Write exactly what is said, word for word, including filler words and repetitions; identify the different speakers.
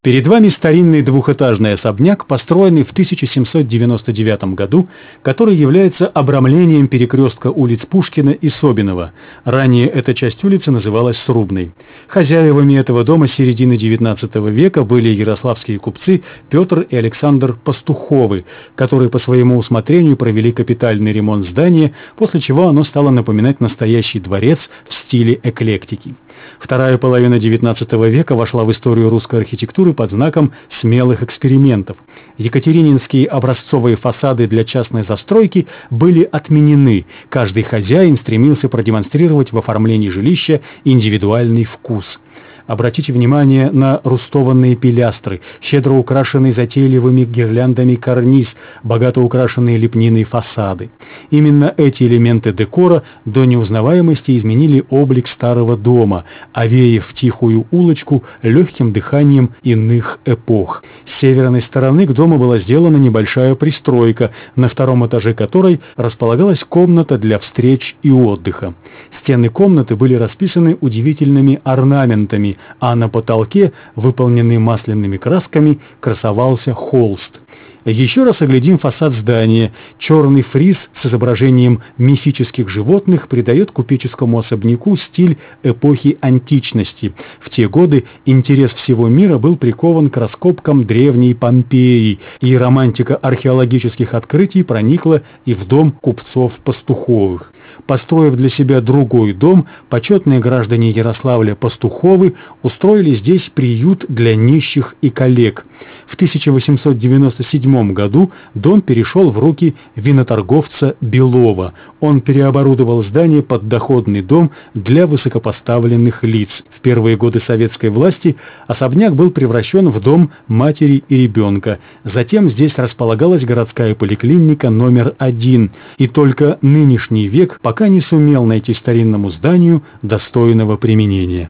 Speaker 1: Перед вами старинный двухэтажный особняк, построенный в тысяча семьсот девяносто девятом году, который является обрамлением перекрестка улиц Пушкина и Собинова. Ранее эта часть улицы называлась Срубной. Хозяевами этого дома с середины девятнадцатого века были ярославские купцы Петр и Александр Пастуховы, которые по своему усмотрению провели капитальный ремонт здания, после чего оно стало напоминать настоящий дворец в стиле эклектики. Вторая половина девятнадцатого века вошла в историю русской архитектуры под знаком смелых экспериментов. Екатерининские образцовые фасады для частной застройки были отменены. Каждый хозяин стремился продемонстрировать в оформлении жилища индивидуальный вкус. Обратите внимание на рустованные пилястры, щедро украшенный затейливыми гирляндами карниз, богато украшенные лепниной фасады. Именно эти элементы декора до неузнаваемости изменили облик старого дома, овеяв тихую улочку легким дыханием иных эпох. С северной стороны к дому была сделана небольшая пристройка, на втором этаже которой располагалась комната для встреч и отдыха. Стены комнаты были расписаны удивительными орнаментами, а на потолке, выполненный масляными красками, красовался холст. Еще раз оглядим фасад здания. Черный фриз с изображением мифических животных придает купеческому особняку стиль эпохи античности. В те годы интерес всего мира был прикован к раскопкам древней Помпеи, и романтика археологических открытий проникла и в дом купцов Пастуховых. Построив для себя другой дом, почетные граждане Ярославля Пастуховы устроили здесь приют для нищих и коллег. В тысяча восемьсот девяносто седьмом году дом перешел в руки виноторговца Белова. Он переоборудовал здание под доходный дом для высокопоставленных лиц. В первые годы советской власти особняк был превращен в дом матери и ребенка. Затем здесь располагалась городская поликлиника номер один, и только нынешний век пока не сумел найти старинному зданию достойного применения.